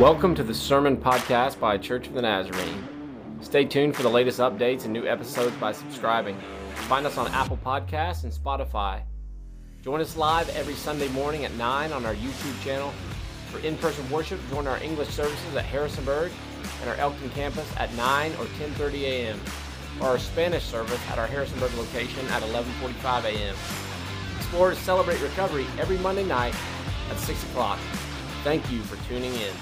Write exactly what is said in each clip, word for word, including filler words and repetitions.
Welcome to the Sermon Podcast by Church of the Nazarene. Stay tuned for the latest updates and new episodes by subscribing. Find us on Apple Podcasts and Spotify. Join us live every Sunday morning at nine on our YouTube channel. For in-person worship, join our English services at Harrisonburg and our Elkton campus at nine or ten thirty a.m. or our Spanish service at our Harrisonburg location at eleven forty-five a.m. Explorers celebrate recovery every Monday night at six o'clock. Thank you for tuning in.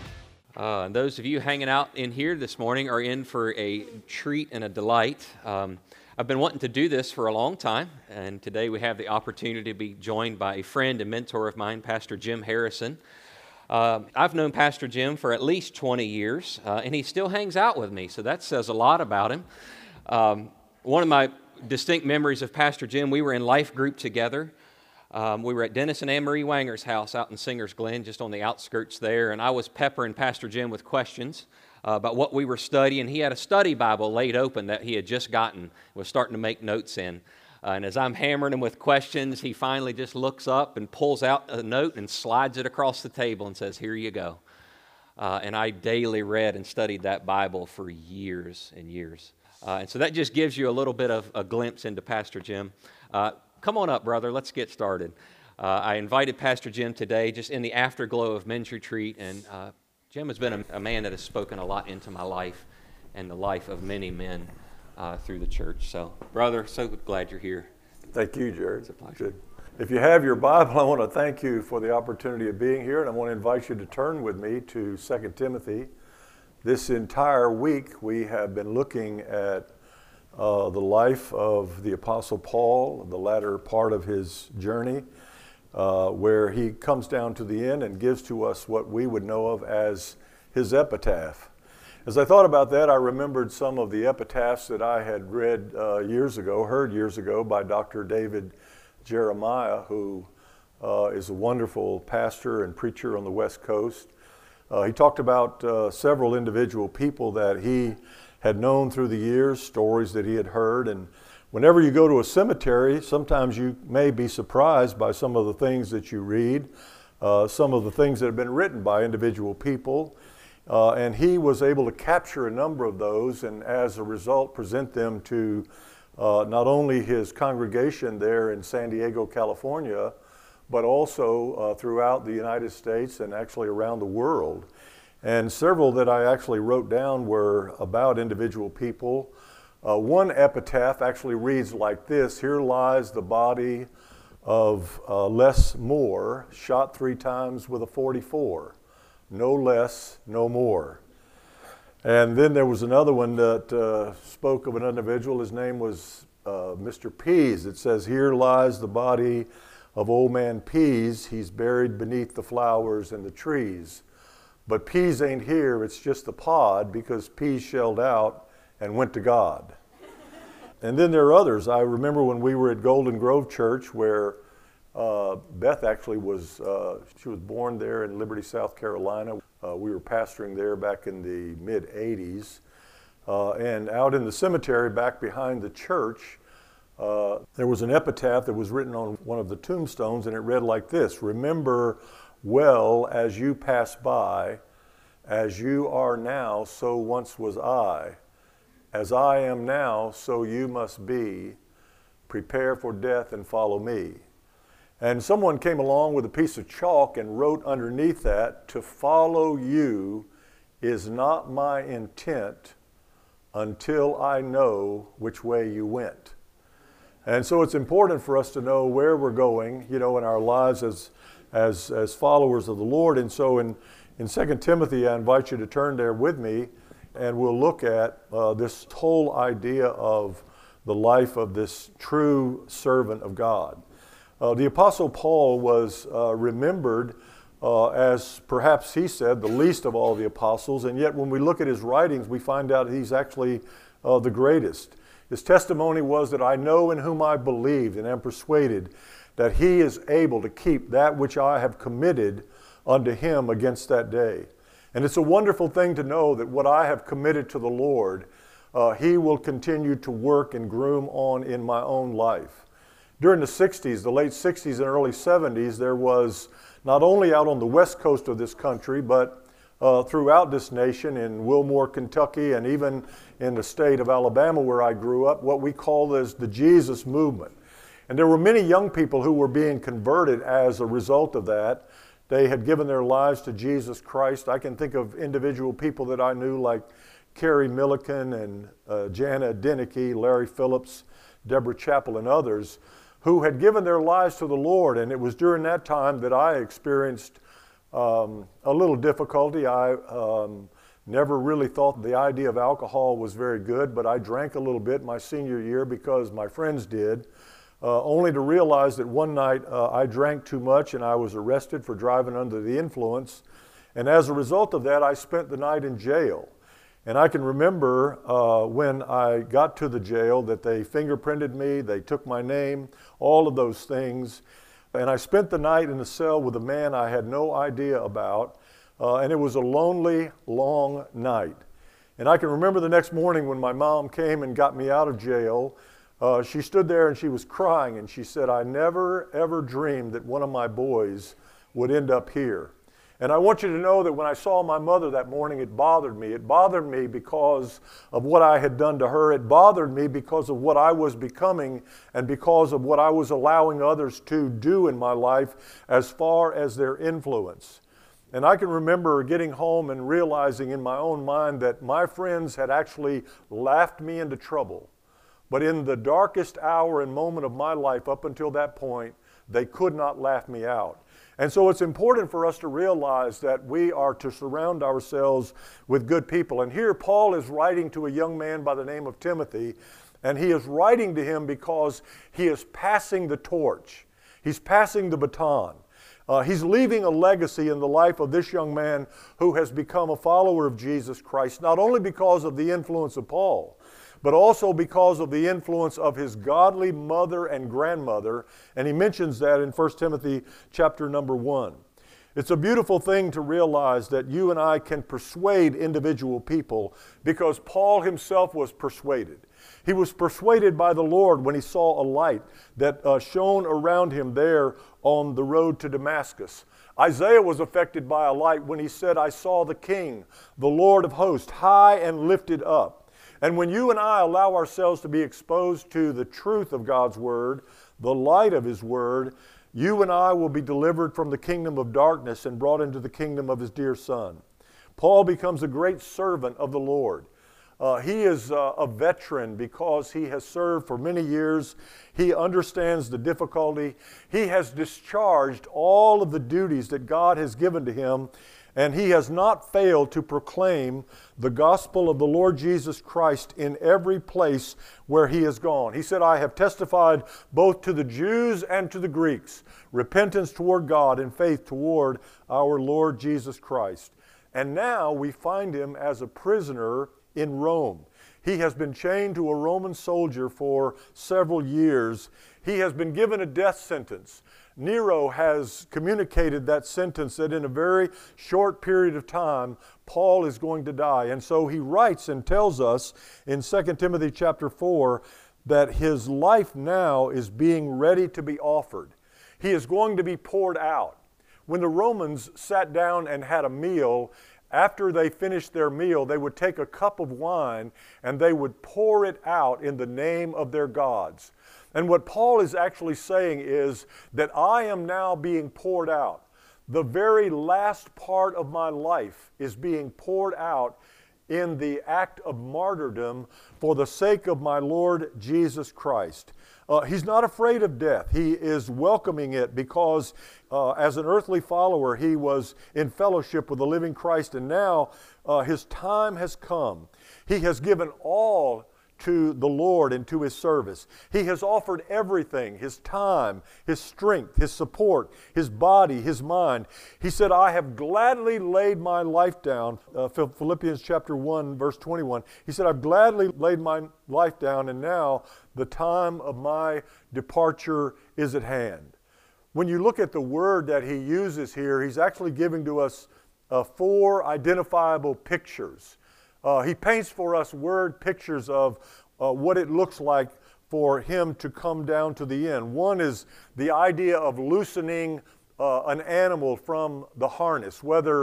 Uh, and those of you hanging out in here this morning are in for a treat and a delight. Um, I've been wanting to do this for a long time, and today we have the opportunity to be joined by a friend and mentor of mine, Pastor Jim Harrison. Uh, I've known Pastor Jim for at least twenty years, uh, and he still hangs out with me, so that says a lot about him. Um, one of my distinct memories of Pastor Jim, we were in life group together. Um, we were at Dennis and Ann Marie Wanger's house out in Singer's Glen, just on the outskirts there, and I was peppering Pastor Jim with questions uh, about what we were studying. He had a study Bible laid open that he had just gotten, was starting to make notes in. Uh, and as I'm hammering him with questions, he finally just looks up and pulls out a note and slides it across the table and says, "Here you go." Uh, and I daily read and studied that Bible for years and years. Uh, and so that just gives you a little bit of a glimpse into Pastor Jim. Uh, Come on up, brother. Let's get started. Uh, I invited Pastor Jim today just in the afterglow of Men's Retreat, and uh, Jim has been a, a man that has spoken a lot into my life and the life of many men uh, through the church. So, brother, so glad you're here. Thank you, Jared. It's a pleasure. Good. If you have your Bible, I want to thank you for the opportunity of being here, and I want to invite you to turn with me to Second Timothy. This entire week, we have been looking at Uh, the life of the Apostle Paul, the latter part of his journey, uh, where he comes down to the end and gives to us what we would know of as his epitaph. As I thought about that, I remembered some of the epitaphs that I had read uh, years ago, heard years ago by Doctor David Jeremiah, who uh, is a wonderful pastor and preacher on the West Coast. Uh, he talked about uh, several individual people that he had known through the years, stories that he had heard. And whenever you go to a cemetery, sometimes you may be surprised by some of the things that you read, uh, some of the things that have been written by individual people. Uh, and he was able to capture a number of those and as a result present them to uh, not only his congregation there in San Diego, California, but also uh, throughout the United States and actually around the world. And several that I actually wrote down were about individual people. Uh, one epitaph actually reads like this: "Here lies the body of uh, Les Moore, shot three times with a forty-four. No less, no more." And then there was another one that uh, spoke of an individual. His name was uh, Mister Pease. It says, "Here lies the body of old man Pease. He's buried beneath the flowers and the trees. But Pease ain't here, it's just the pod, because Pease shelled out and went to God." And then there are others. I remember when we were at Golden Grove Church, where uh, Beth actually was, uh, she was born there in Liberty, South Carolina. Uh, we were pastoring there back in the mid eighties. Uh, and out in the cemetery back behind the church, uh, there was an epitaph that was written on one of the tombstones, and it read like this: "Remember well as you pass by, as you are now, so once was I. As I am now, so you must be. Prepare for death and follow me." And someone came along with a piece of chalk and wrote underneath that, "To follow you is not my intent until I know which way you went." And so it's important for us to know where we're going, you know, in our lives as As, as followers of the Lord. And so in, in Second Timothy, I invite you to turn there with me, and we'll look at uh, this whole idea of the life of this true servant of God. Uh, the Apostle Paul was uh, remembered uh, as, perhaps he said, the least of all the apostles, and yet when we look at his writings, we find out he's actually uh, the greatest. His testimony was that "I know in whom I believed and am persuaded that he is able to keep that which I have committed unto him against that day." And it's a wonderful thing to know that what I have committed to the Lord, uh, he will continue to work and groom on in my own life. During the sixties, the late sixties and early seventies, there was not only out on the west coast of this country, but uh, throughout this nation, in Wilmore, Kentucky, and even in the state of Alabama where I grew up, what we call as the Jesus movement. And there were many young people who were being converted as a result of that. They had given their lives to Jesus Christ. I can think of individual people that I knew like Carrie Milliken and uh, Jana Deneke, Larry Phillips, Deborah Chappell, and others who had given their lives to the Lord. And it was during that time that I experienced um, a little difficulty. I um, never really thought the idea of alcohol was very good, but I drank a little bit my senior year because my friends did, uh, only to realize that one night uh, I drank too much and I was arrested for driving under the influence. And as a result of that, I spent the night in jail. And I can remember uh, when I got to the jail that they fingerprinted me, they took my name, all of those things. And I spent the night in a cell with a man I had no idea about. Uh, and it was a lonely, long night. And I can remember the next morning when my mom came and got me out of jail, uh, she stood there and she was crying and she said, "I never, ever dreamed that one of my boys would end up here." And I want you to know that when I saw my mother that morning, it bothered me. It bothered me because of what I had done to her. It bothered me because of what I was becoming and because of what I was allowing others to do in my life as far as their influence. And I can remember getting home and realizing in my own mind that my friends had actually laughed me into trouble. But in the darkest hour and moment of my life up until that point, they could not laugh me out. And so it's important for us to realize that we are to surround ourselves with good people. And here Paul is writing to a young man by the name of Timothy, and he is writing to him because he is passing the torch. He's passing the baton. Uh, he's leaving a legacy in the life of this young man who has become a follower of Jesus Christ, not only because of the influence of Paul, but also because of the influence of his godly mother and grandmother. And he mentions that in First Timothy chapter number one. It's a beautiful thing to realize that you and I can persuade individual people because Paul himself was persuaded. He was persuaded by the Lord when he saw a light that uh, shone around him there on the road to Damascus. Isaiah was affected by a light when he said, "I saw the King, the Lord of hosts, high and lifted up." And when you and I allow ourselves to be exposed to the truth of God's Word, the light of His Word, you and I will be delivered from the kingdom of darkness and brought into the kingdom of His dear Son. Paul becomes a great servant of the Lord. Uh, he is uh, a veteran because he has served for many years. He understands the difficulty. He has discharged all of the duties that God has given to him, and he has not failed to proclaim the gospel of the Lord Jesus Christ in every place where he has gone. He said, "I have testified both to the Jews and to the Greeks, repentance toward God and faith toward our Lord Jesus Christ." And now we find him as a prisoner in Rome. He has been chained to a Roman soldier for several years. He has been given a death sentence. Nero has communicated that sentence that in a very short period of time, Paul is going to die. And so he writes and tells us in Second Timothy chapter four that his life now is being ready to be offered. He is going to be poured out. When the Romans sat down and had a meal, after they finished their meal, they would take a cup of wine and they would pour it out in the name of their gods. And what Paul is actually saying is that I am now being poured out. The very last part of my life is being poured out in the act of martyrdom for the sake of my Lord Jesus Christ. Uh, he's not afraid of death. He is welcoming it because uh, as an earthly follower, he was in fellowship with the living Christ, and now uh, his time has come. He has given all to the Lord and to His service. He has offered everything, His time, His strength, His support, His body, His mind. He said, "I have gladly laid my life down." Uh, Philippians chapter one, verse twenty-one. He said, "I've gladly laid my life down, and now the time of my departure is at hand." When you look at the word that he uses here, he's actually giving to us uh, four identifiable pictures. Uh, he paints for us word pictures of uh, what it looks like for him to come down to the end. One is the idea of loosening uh, an animal from the harness, whether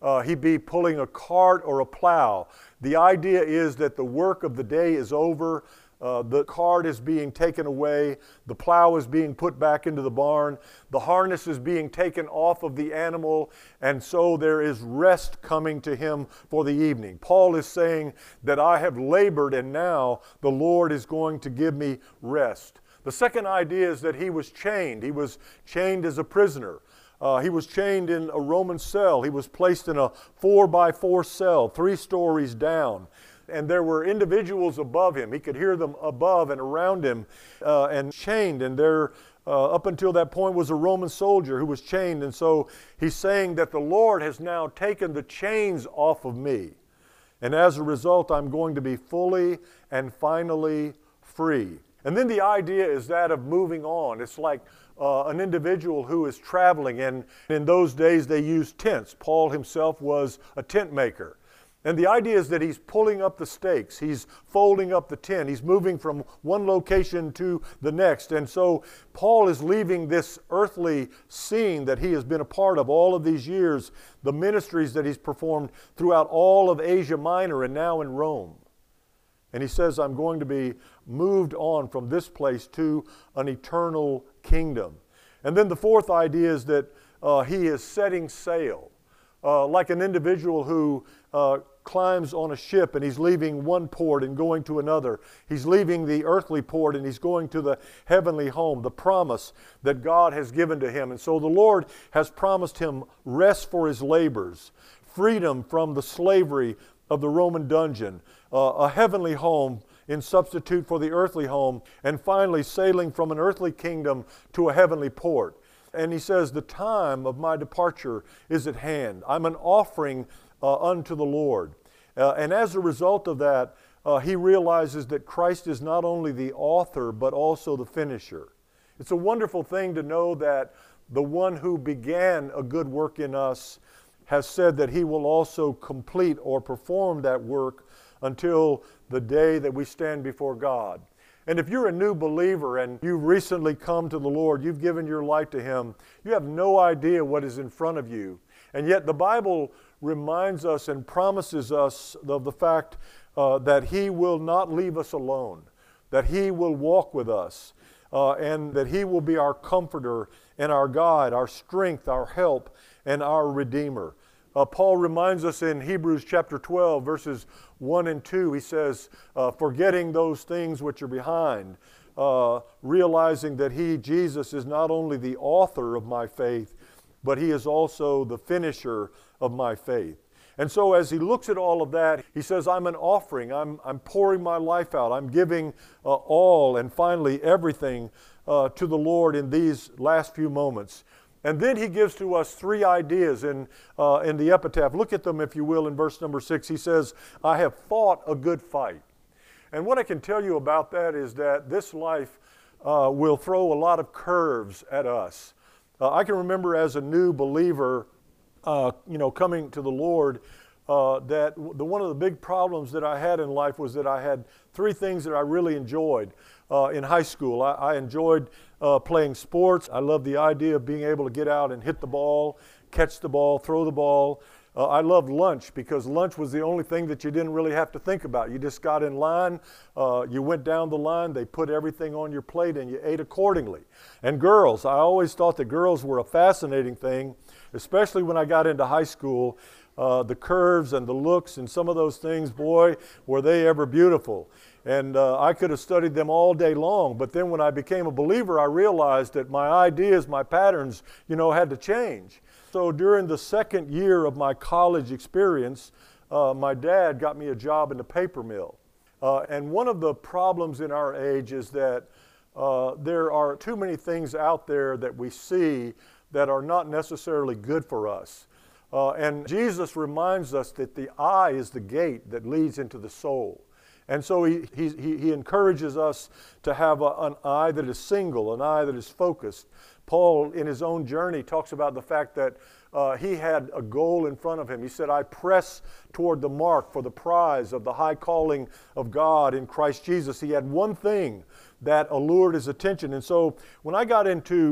uh, he be pulling a cart or a plow. The idea is that the work of the day is over. Uh, the cart is being taken away. The plow is being put back into the barn. The harness is being taken off of the animal. And so there is rest coming to him for the evening. Paul is saying that I have labored and now the Lord is going to give me rest. The second idea is that he was chained. He was chained as a prisoner. Uh, he was chained in a Roman cell. He was placed in a four by four cell, three stories down. And there were individuals above him. He could hear them above and around him uh, and chained. And there, uh, up until that point, was a Roman soldier who was chained. And so he's saying that the Lord has now taken the chains off of me. And as a result, I'm going to be fully and finally free. And then the idea is that of moving on. It's like uh, an individual who is traveling. And in those days, they used tents. Paul himself was a tent maker. And the idea is that he's pulling up the stakes. He's folding up the tent. He's moving from one location to the next. And so Paul is leaving this earthly scene that he has been a part of all of these years, the ministries that he's performed throughout all of Asia Minor and now in Rome. And he says, I'm going to be moved on from this place to an eternal kingdom. And then the fourth idea is that uh, he is setting sail. Uh, like an individual who uh, climbs on a ship and he's leaving one port and going to another. He's leaving the earthly port and he's going to the heavenly home, the promise that God has given to him. And so the Lord has promised him rest for his labors, freedom from the slavery of the Roman dungeon, uh, a heavenly home in substitute for the earthly home, and finally sailing from an earthly kingdom to a heavenly port. And he says, the time of my departure is at hand. I'm an offering uh, unto the Lord. Uh, and as a result of that, uh, he realizes that Christ is not only the author, but also the finisher. It's a wonderful thing to know that the one who began a good work in us has said that he will also complete or perform that work until the day that we stand before God. And if you're a new believer and you've recently come to the Lord, you've given your life to Him, you have no idea what is in front of you. And yet the Bible reminds us and promises us of the fact uh, that He will not leave us alone, that He will walk with us, uh, and that He will be our comforter and our guide, our strength, our help, and our Redeemer. Uh, Paul reminds us in Hebrews chapter twelve, verses one and two, he says, uh, forgetting those things which are behind, uh, realizing that He, Jesus, is not only the author of my faith, but He is also the finisher of my faith. And so as he looks at all of that, he says, I'm an offering. I'm, I'm pouring my life out. I'm giving uh, all and finally everything uh, to the Lord in these last few moments. And then he gives to us three ideas in, uh, in the epitaph. Look at them, if you will, in verse number six. He says, I have fought a good fight. And what I can tell you about that is that this life uh, will throw a lot of curves at us. Uh, I can remember as a new believer, uh, you know, coming to the Lord, uh, that the, one of the big problems that I had in life was that I had three things that I really enjoyed. Uh, in high school, I, I enjoyed uh, playing sports. I loved the idea of being able to get out and hit the ball, catch the ball, throw the ball. Uh, I loved lunch because lunch was the only thing that you didn't really have to think about. You just got in line, uh, you went down the line, they put everything on your plate and you ate accordingly. And girls, I always thought that girls were a fascinating thing, especially when I got into high school. Uh, the curves and the looks and some of those things, boy, were they ever beautiful. And uh, I could have studied them all day long, but then when I became a believer, I realized that my ideas, my patterns, you know, had to change. So during the second year of my college experience, uh, my dad got me a job in the paper mill. Uh, and one of the problems in our age is that uh, there are too many things out there that we see that are not necessarily good for us. Uh, and Jesus reminds us that the eye is the gate that leads into the soul. And so he, he, he encourages us to have a, an eye that is single, an eye that is focused. Paul, in his own journey, talks about the fact that uh, he had a goal in front of him. He said, I press toward the mark for the prize of the high calling of God in Christ Jesus. He had one thing that allured his attention. And so when I got into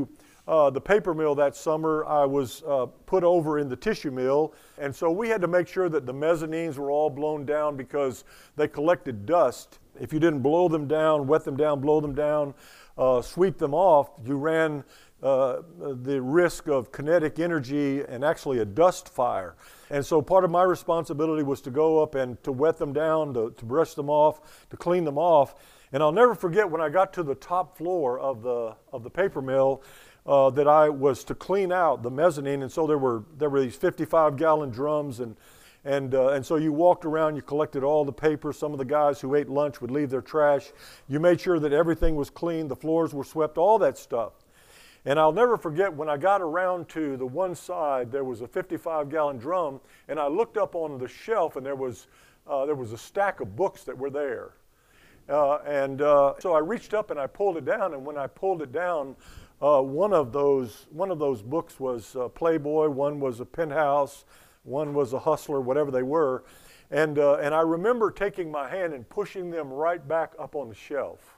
uh, the paper mill that summer, I was uh, put over in the tissue mill, and so we had to make sure that the mezzanines were all blown down because they collected dust. If you didn't blow them down, wet them down, blow them down, uh, sweep them off, you ran uh, the risk of kinetic energy and actually a dust fire. And so part of my responsibility was to go up and to wet them down, to, to brush them off, to clean them off. And I'll never forget when I got to the top floor of the of the paper mill uh, that I was to clean out the mezzanine. And so there were there were these fifty-five gallon drums, and and uh, and so you walked around, you collected all the paper. Some of the guys who ate lunch would leave their trash. You made sure that everything was clean, the floors were swept, all that stuff. And I'll never forget when I got around to the one side, there was a fifty-five gallon drum, and I looked up on the shelf, and there was uh, there was a stack of books that were there. Uh, and uh, so I reached up and I pulled it down, and when I pulled it down, uh, one of those one of those books was uh, Playboy, one was a Penthouse, one was a Hustler, whatever they were, and uh, and I remember taking my hand and pushing them right back up on the shelf,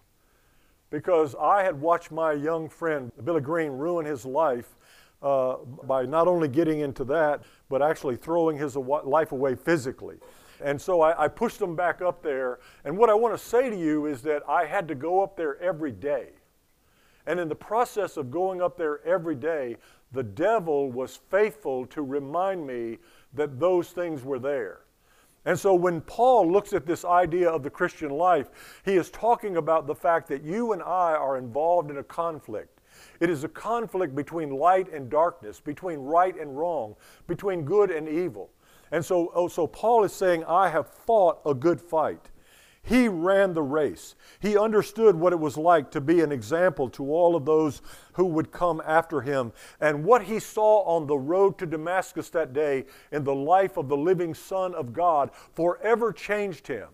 because I had watched my young friend Billy Green ruin his life uh, by not only getting into that, but actually throwing his life away physically. And so I, I pushed them back up there. And what I want to say to you is that I had to go up there every day. And in the process of going up there every day, the devil was faithful to remind me that those things were there. And so when Paul looks at this idea of the Christian life, he is talking about the fact that you and I are involved in a conflict. It is a conflict between light and darkness, between right and wrong, between good and evil. And so, oh, so Paul is saying, I have fought a good fight. He ran the race. He understood what it was like to be an example to all of those who would come after him. And what he saw on the road to Damascus that day in the life of the living Son of God forever changed him.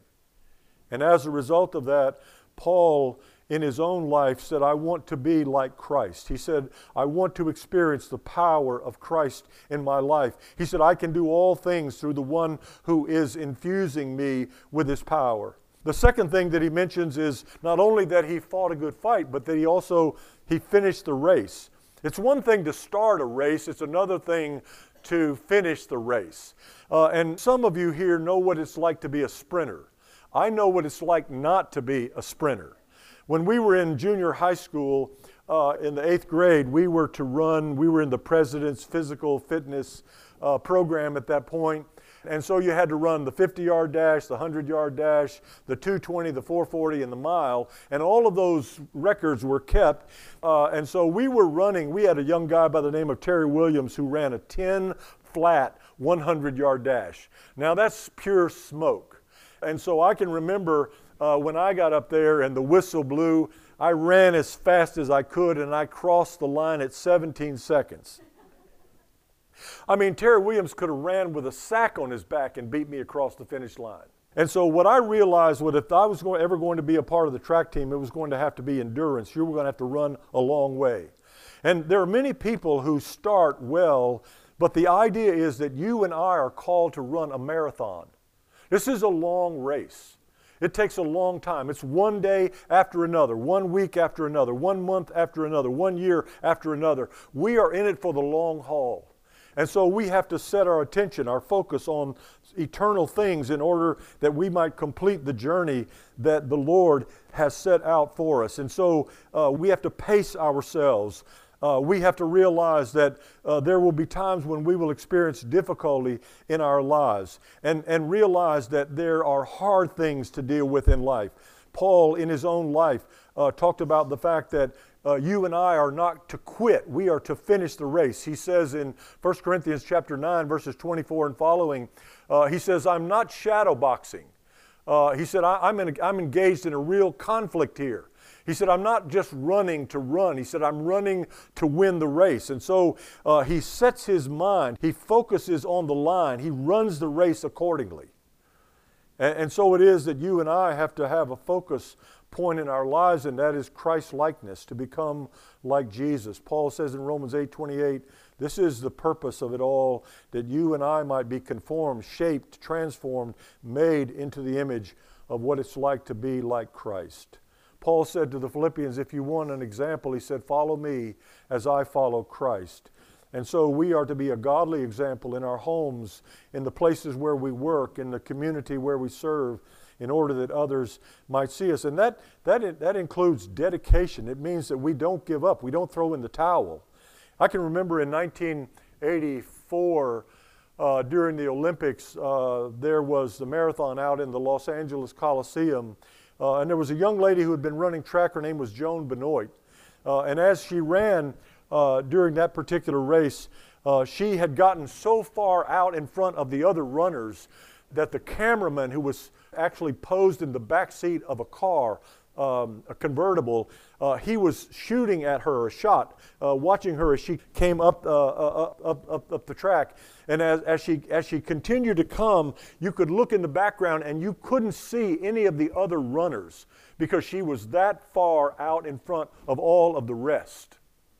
And as a result of that, Paul, in his own life, said, I want to be like Christ. He said, I want to experience the power of Christ in my life. He said, I can do all things through the one who is infusing me with his power. The second thing that he mentions is not only that he fought a good fight, but that he also, he finished the race. It's one thing to start a race, it's another thing to finish the race. Uh, and some of you here know what it's like to be a sprinter. I know what it's like not to be a sprinter. When we were in junior high school, uh, in the eighth grade, we were to run, we were in the President's Physical Fitness uh, program at that point. And so you had to run the fifty-yard dash, the hundred-yard dash, the two twenty, the four forty, and the mile. And all of those records were kept. Uh, and so we were running, we had a young guy by the name of Terry Williams who ran a ten flat hundred-yard dash. Now that's pure smoke. And so I can remember Uh, when I got up there and the whistle blew, I ran as fast as I could and I crossed the line at seventeen seconds. I mean, Terry Williams could have ran with a sack on his back and beat me across the finish line. And so what I realized was if I was going, ever going to be a part of the track team, it was going to have to be endurance. You were going to have to run a long way. And there are many people who start well, but the idea is that you and I are called to run a marathon. This is a long race. It takes a long time. It's one day after another, one week after another, one month after another, one year after another. We are in it for the long haul. And so we have to set our attention, our focus on eternal things in order that we might complete the journey that the Lord has set out for us. And so uh, we have to pace ourselves. Uh, we have to realize that uh, there will be times when we will experience difficulty in our lives and, and realize that there are hard things to deal with in life. Paul, in his own life, uh, talked about the fact that uh, you and I are not to quit. We are to finish the race. He says in First Corinthians chapter nine, verses twenty-four and following, uh, he says, I'm not shadow boxing. Uh, he said, I, I'm, in, I'm engaged in a real conflict here. He said, I'm not just running to run. He said, I'm running to win the race. And so uh, he sets his mind. He focuses on the line. He runs the race accordingly. And, and so it is that you and I have to have a focus point in our lives, and that is Christ-likeness, to become like Jesus. Paul says in Romans eight twenty-eight, this is the purpose of it all, that you and I might be conformed, shaped, transformed, made into the image of what it's like to be like Christ. Paul said to the Philippians, if you want an example, he said, follow me as I follow Christ. And so we are to be a godly example in our homes, in the places where we work, in the community where we serve, in order that others might see us. And that, that, that includes dedication. It means that we don't give up. We don't throw in the towel. I can remember in nineteen eighty-four, uh, during the Olympics, uh, there was the marathon out in the Los Angeles Coliseum. Uh, and there was a young lady who had been running track. Her name was Joan Benoit. Uh, and as she ran uh, during that particular race, uh, she had gotten so far out in front of the other runners that the cameraman, who was actually posed in the back seat of a car, um, a convertible, uh, he was shooting at her a shot, uh, watching her as she came up, uh, up, up, up, up the track. And as, as, she, as she continued to come, you could look in the background and you couldn't see any of the other runners because she was that far out in front of all of the rest.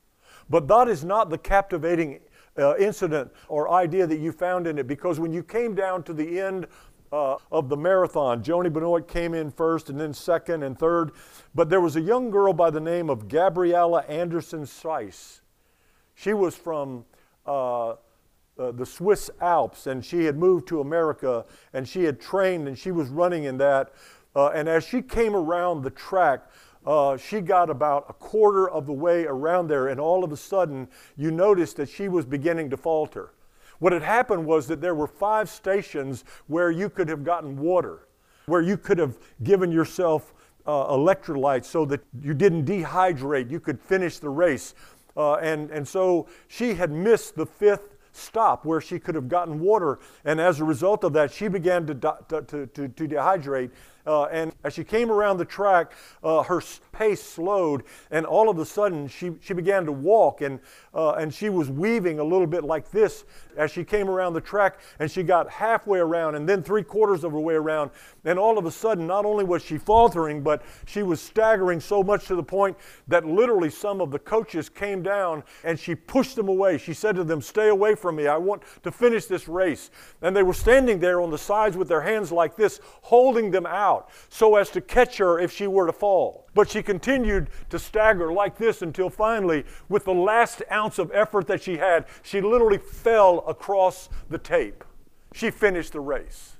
But that is not the captivating uh, incident or idea that you found in it, because when you came down to the end Uh, of the marathon, Joni Benoit came in first and then second and third. But there was a young girl by the name of Gabriella Anderson Seiss. She was from uh, uh, the Swiss Alps, and she had moved to America, and she had trained, and she was running in that. Uh, and as she came around the track, uh, she got about a quarter of the way around there, and all of a sudden, you noticed that she was beginning to falter. What had happened was that there were five stations where you could have gotten water, where you could have given yourself uh, electrolytes so that you didn't dehydrate, you could finish the race. Uh, and, and so she had missed the fifth stop where she could have gotten water, and as a result of that, she began to, to, to, to, to dehydrate. Uh, and as she came around the track, uh, her pace slowed, and all of a sudden she, she began to walk, and, uh, and she was weaving a little bit like this as she came around the track, and she got halfway around and then three quarters of her way around, and all of a sudden not only was she faltering, but she was staggering so much to the point that literally some of the coaches came down and she pushed them away. She said to them, "Stay away from me, I want to finish this race." And they were standing there on the sides with their hands like this, holding them out so as to catch her if she were to fall. But she continued to stagger like this until finally, with the last ounce of effort that she had, she literally fell across the tape. She finished the race.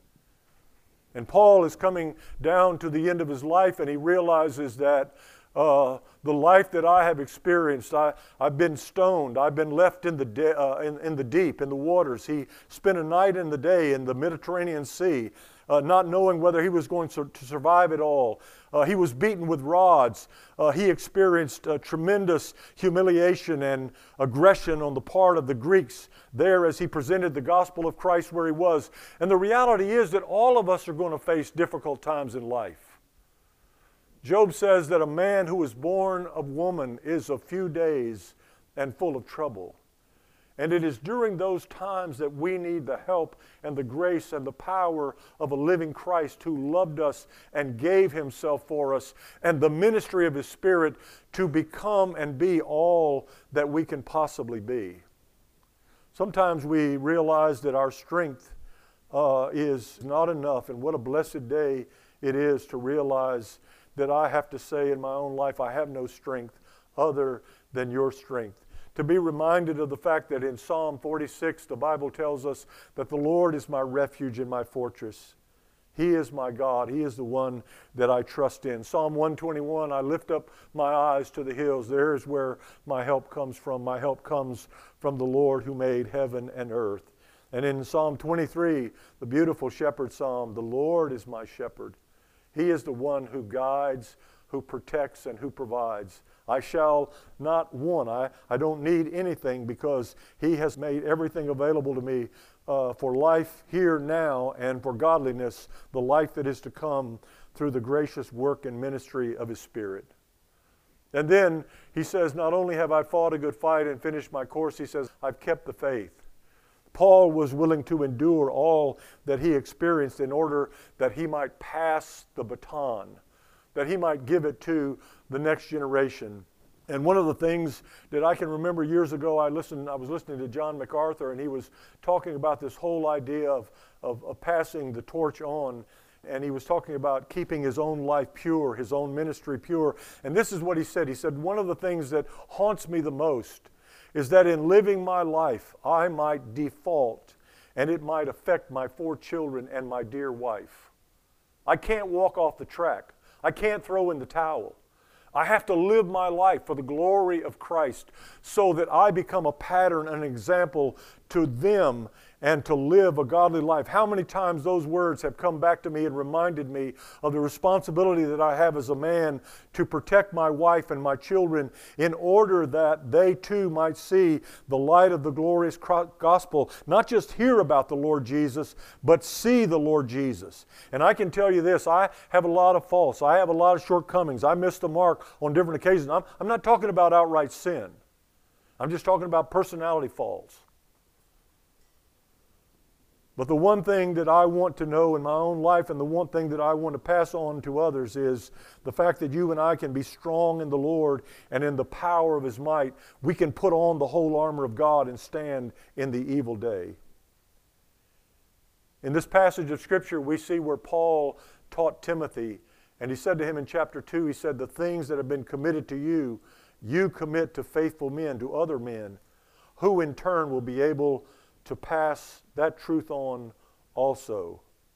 And Paul is coming down to the end of his life, and he realizes that uh, the life that I have experienced, I, I've been stoned, I've been left in the, de- uh, in, in the deep, in the waters. He spent a night and the day in the Mediterranean Sea, Uh, not knowing whether he was going to, to survive it all. Uh, he was beaten with rods. Uh, he experienced uh, tremendous humiliation and aggression on the part of the Greeks there as he presented the gospel of Christ where he was. And the reality is that all of us are going to face difficult times in life. Job says that a man who is born of woman is of few days and full of trouble. And it is during those times that we need the help and the grace and the power of a living Christ who loved us and gave himself for us, and the ministry of his Spirit to become and be all that we can possibly be. Sometimes we realize that our strength uh, is not enough, and what a blessed day it is to realize that I have to say in my own life, I have no strength other than your strength. To be reminded of the fact that in Psalm forty-six, the Bible tells us that the Lord is my refuge and my fortress. He is my God. He is the one that I trust in. Psalm one twenty-one, I lift up my eyes to the hills. There is where my help comes from. My help comes from the Lord who made heaven and earth. And in Psalm twenty-three, the beautiful shepherd psalm, the Lord is my shepherd. He is the one who guides, who protects, and who provides. I shall not want. I, I don't need anything because he has made everything available to me uh, for life here now and for godliness, the life that is to come through the gracious work and ministry of his Spirit. And then he says, not only have I fought a good fight and finished my course, he says, I've kept the faith. Paul was willing to endure all that he experienced in order that he might pass the baton, that he might give it to the next generation. And one of the things that I can remember years ago, I listened, I was listening to John MacArthur, and he was talking about this whole idea of, of, of passing the torch on. and he was talking about keeping his own life pure, his own ministry pure. And this is what he said. He said, one of the things that haunts me the most is that in living my life, I might default, and it might affect my four children and my dear wife. I can't walk off the track. I can't throw in the towel. I have to live my life for the glory of Christ so that I become a pattern, an example to them, and to live a godly life. How many times those words have come back to me and reminded me of the responsibility that I have as a man to protect my wife and my children in order that they too might see the light of the glorious gospel, not just hear about the Lord Jesus, but see the Lord Jesus. And I can tell you this, I have a lot of faults. I have a lot of shortcomings. I missed the mark on different occasions. I'm, I'm not talking about outright sin. I'm just talking about personality faults. But the one thing that I want to know in my own life, and the one thing that I want to pass on to others, is the fact that you and I can be strong in the Lord and in the power of His might. We can put on the whole armor of God and stand in the evil day. In this passage of Scripture, we see where Paul taught Timothy, and he said to him in chapter two, he said, the things that have been committed to you, you commit to faithful men, to other men, who in turn will be able to pass that truth on also.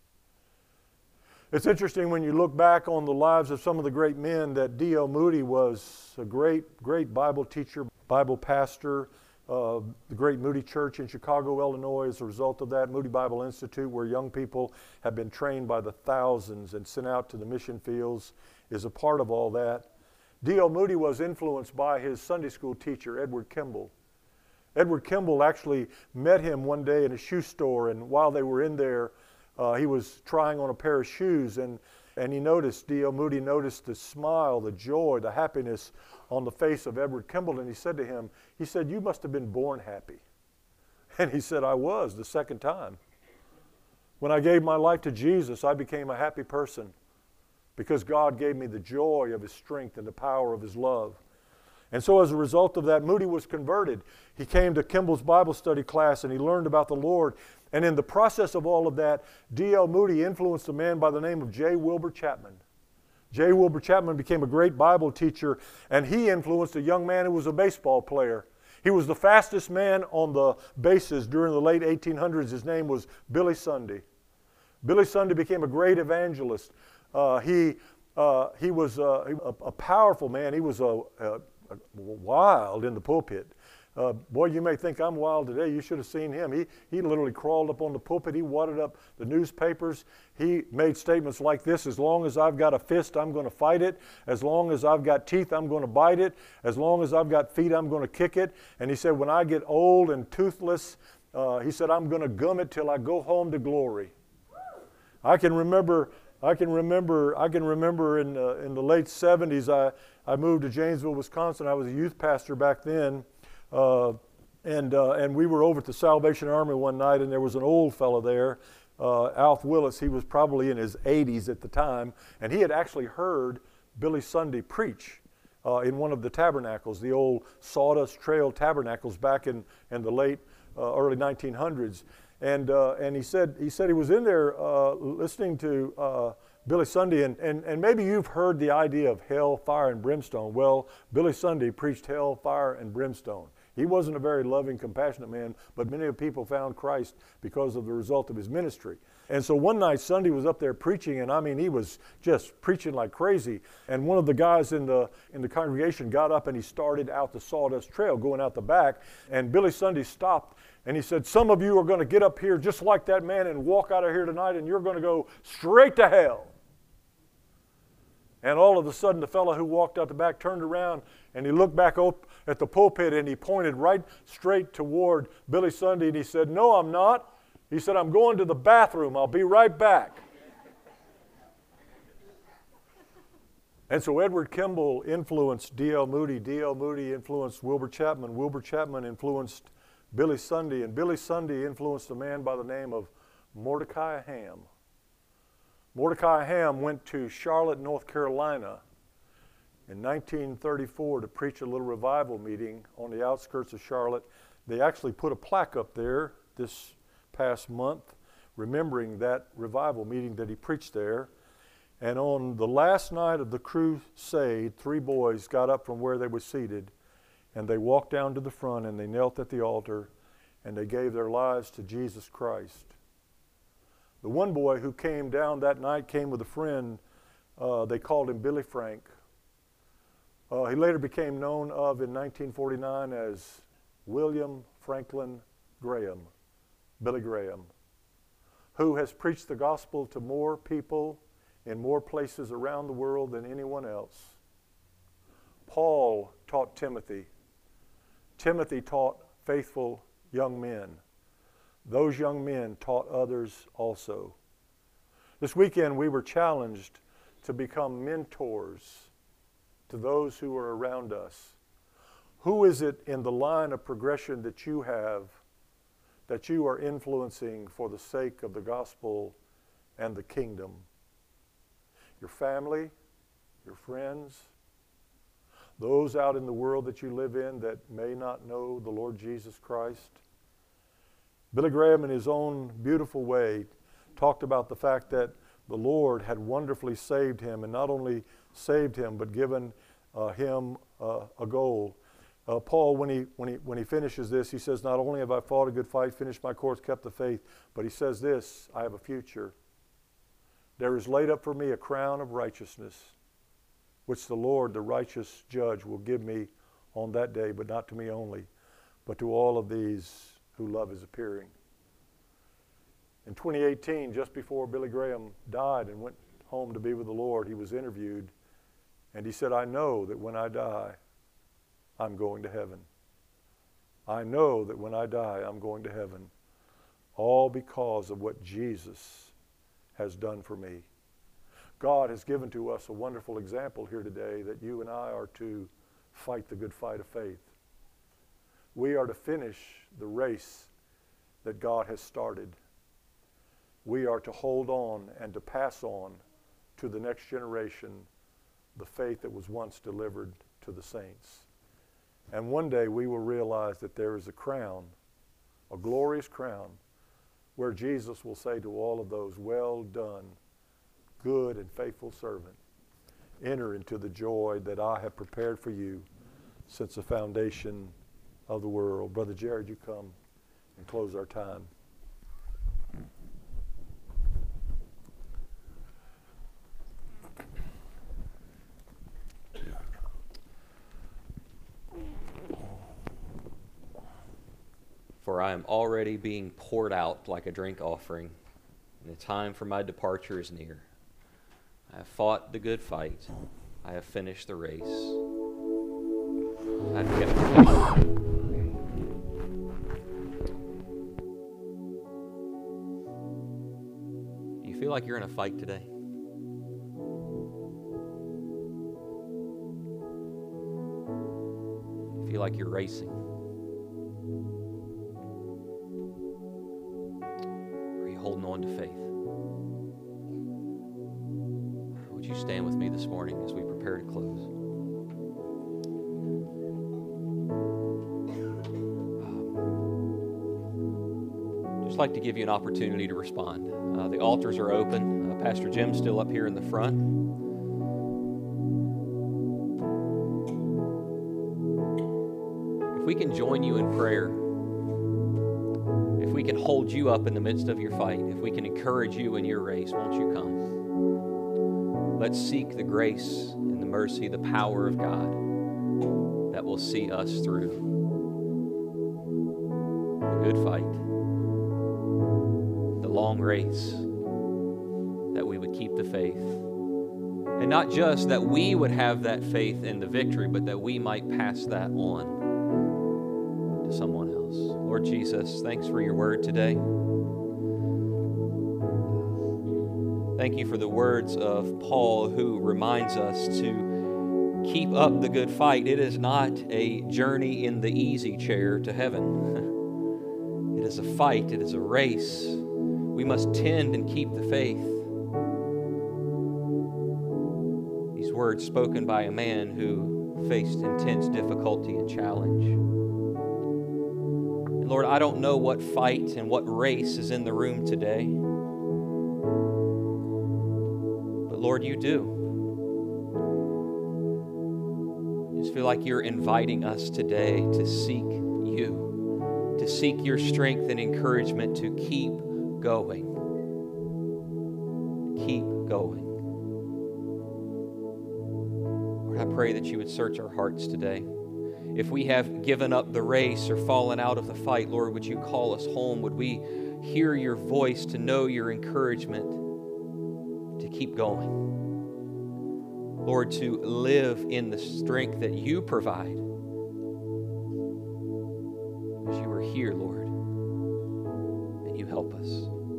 It's interesting when you look back on the lives of some of the great men that D L Moody was a great, great Bible teacher, Bible pastor, uh, the great Moody Church in Chicago, Illinois, as a result of that, Moody Bible Institute, where young people have been trained by the thousands and sent out to the mission fields, is a part of all that. D L Moody was influenced by his Sunday school teacher, Edward Kimball. Edward Kimball actually met him one day in a shoe store, and while they were in there, uh, he was trying on a pair of shoes, and, and he noticed, D L Moody noticed the smile, the joy, the happiness on the face of Edward Kimball, and he said to him, he said, you must have been born happy. And he said, I was the second time. When I gave my life to Jesus, I became a happy person because God gave me the joy of His strength and the power of His love. And so as a result of that, Moody was converted. He came to Kimball's Bible study class and he learned about the Lord. And in the process of all of that, D L Moody influenced a man by the name of J. Wilbur Chapman. J. Wilbur Chapman became a great Bible teacher, and he influenced a young man who was a baseball player. He was the fastest man on the bases during the late eighteen hundreds. His name was Billy Sunday. Billy Sunday became a great evangelist. Uh, he, uh, he was uh, a, a powerful man. He was a, a wild in the pulpit. Uh, boy, you may think I'm wild today. You should have seen him. He, he literally crawled up on the pulpit. He wadded up the newspapers. He made statements like this: as long as I've got a fist, I'm going to fight it. As long as I've got teeth, I'm going to bite it. As long as I've got feet, I'm going to kick it. And he said, when I get old and toothless, uh, he said, I'm going to gum it till I go home to glory. I can remember I can remember, I can remember in, uh, in the late seventies, I, I moved to Janesville, Wisconsin. I was a youth pastor back then. Uh, and, uh, and we were over at the Salvation Army one night, and there was an old fellow there, uh, Alf Willis. He was probably in his eighties at the time, and he had actually heard Billy Sunday preach uh, in one of the tabernacles, the old Sawdust Trail tabernacles back in, in the late, uh, early nineteen hundreds. And, uh, and he said he said he was in there uh, listening to uh, Billy Sunday, and, and, and maybe you've heard the idea of hell, fire, and brimstone. Well, Billy Sunday preached hell, fire, and brimstone. He wasn't a very loving, compassionate man, but many people found Christ because of the result of his ministry. And so one night, Sunday was up there preaching, and I mean, he was just preaching like crazy. And one of the guys in the in the congregation got up and he started out the Sawdust Trail, going out the back. And Billy Sunday stopped and he said, some of you are going to get up here just like that man and walk out of here tonight, and you're going to go straight to hell. And all of a sudden, the fellow who walked out the back turned around and he looked back up at the pulpit and he pointed right straight toward Billy Sunday and he said, no, I'm not. He said, I'm going to the bathroom. I'll be right back. And so Edward Kimball influenced D L Moody. D L Moody influenced Wilbur Chapman. Wilbur Chapman influenced Billy Sunday. And Billy Sunday influenced a man by the name of Mordecai Ham. Mordecai Ham went to Charlotte, North Carolina in nineteen thirty-four to preach a little revival meeting on the outskirts of Charlotte. They actually put a plaque up there this past month remembering that revival meeting that he preached there. And on the last night of the crusade, three boys got up from where they were seated, and they walked down to the front, and they knelt at the altar, and they gave their lives to Jesus Christ. The one boy who came down that night came with a friend. Uh, they called him Billy Frank. Uh, he later became known of in nineteen forty-nine as William Franklin Graham, Billy Graham, who has preached the gospel to more people in more places around the world than anyone else. Paul taught Timothy. Timothy taught faithful young men. Those young men taught others also. This weekend we were challenged to become mentors to those who are around us. Who is it in the line of progression that you have that you are influencing for the sake of the gospel and the kingdom? Your family, your friends, those out in the world that you live in that may not know the Lord Jesus Christ. Billy Graham, in his own beautiful way, talked about the fact that the Lord had wonderfully saved him, and not only saved him, but given uh, him uh, a goal. Uh, Paul, when he, when, he, when he finishes this, he says, not only have I fought a good fight, finished my course, kept the faith, but he says this, I have a future. There is laid up for me a crown of righteousness, which the Lord, the righteous judge, will give me on that day, but not to me only, but to all of these who love his appearing. In twenty eighteen, just before Billy Graham died and went home to be with the Lord, he was interviewed, and he said, I know that when I die, I'm going to heaven. I know that when I die, I'm going to heaven, all because of what Jesus has done for me. God has given to us a wonderful example here today that you and I are to fight the good fight of faith. We are to finish the race that God has started. We are to hold on and to pass on to the next generation the faith that was once delivered to the saints. And one day we will realize that there is a crown, a glorious crown, where Jesus will say to all of those, well done, good and faithful servant. Enter into the joy that I have prepared for you since the foundation of the world. Brother Jared, you come and close our time. For I am already being poured out like a drink offering, and the time for my departure is near. I have fought the good fight. I have finished the race. I have kept the faith. Do you feel like you're in a fight today? Do you feel like you're racing? Holding on to faith. Would you stand with me this morning as we prepare to close? Um, just like to give you an opportunity to respond. Uh, the altars are open. Uh, Pastor Jim's still up here in the front. If we can join you in prayer, if we can hold you up in the midst of your fight, if we can encourage you in your race, won't you come? Let's seek the grace and the mercy, the power of God that will see us through the good fight, the long race, that we would keep the faith. And not just that we would have that faith in the victory, but that we might pass that on to someone else. Lord Jesus, thanks for your word today. Thank you for the words of Paul, who reminds us to keep up the good fight. It is not a journey in the easy chair to heaven. It is a fight. It is a race. We must tend and keep the faith. These words spoken by a man who faced intense difficulty and challenge. Lord, I don't know what fight and what race is in the room today. Lord, you do. I just feel like you're inviting us today to seek you, to seek your strength and encouragement to keep going. Keep going. Lord, I pray that you would search our hearts today. If we have given up the race or fallen out of the fight, Lord, would you call us home? Would we hear your voice to know your encouragement to keep going? Lord, to live in the strength that you provide. Because you are here, Lord, and you help us.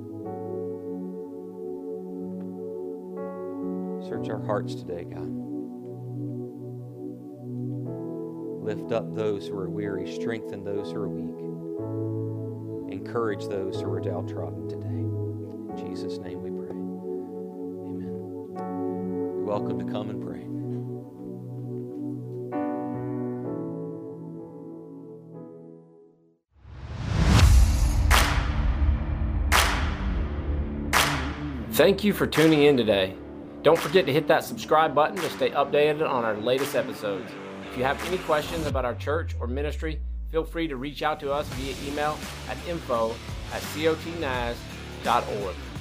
Search our hearts today, God. Lift up those who are weary. Strengthen those who are weak. Encourage those who are downtrodden today. In Jesus' name we pray. Amen. You're welcome to come and pray. Thank you for tuning in today. Don't forget to hit that subscribe button to stay updated on our latest episodes. If you have any questions about our church or ministry, feel free to reach out to us via email at info at cotnaz dot org.